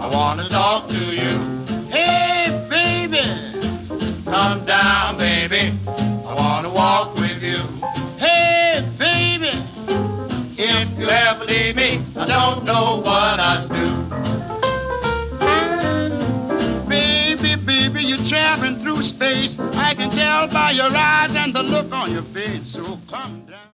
wanna talk to you. Hey, baby, come down, baby. I wanna walk with you. Hey, baby, if you ever leave me, I don't know what I'd do. Baby, baby, you're traveling through space. I can tell by your eyes and the look on your face. So come down.